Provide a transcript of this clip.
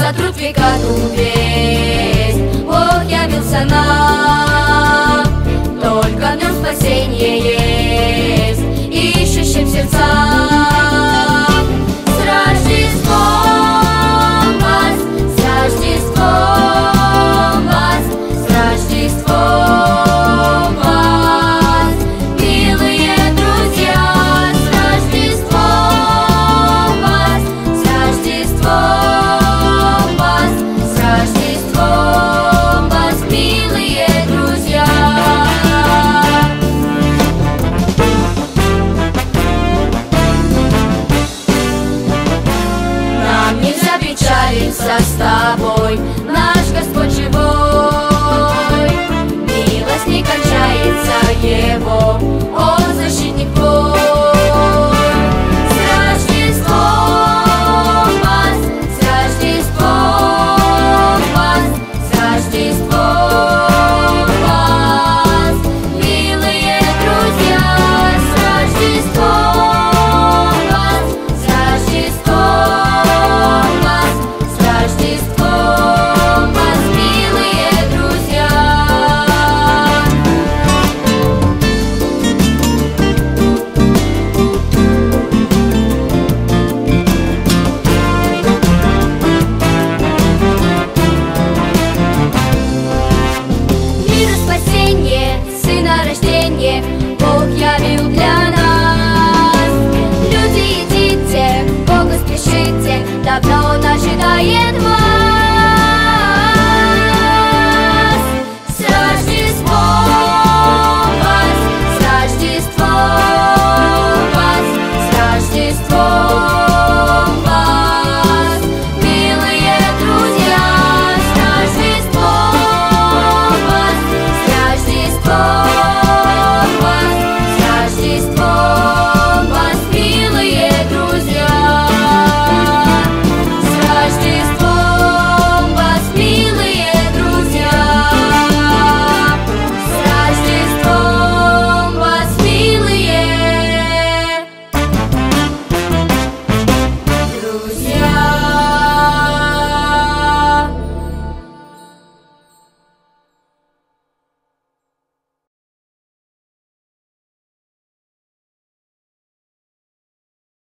сотрут века ту весть. Бог явился нам, только в нем спасение есть, ищущим сердца. С тобой, наш Господь живой, милость не кончается Его, Он защитник твой. С Рождеством вас, с Рождеством вас, с Рождеством вас, милые друзья, с Рождеством вас, с Рождеством. Бог явил для нас. Люди, идите, к Богу спешите, давно Он ожидает вас.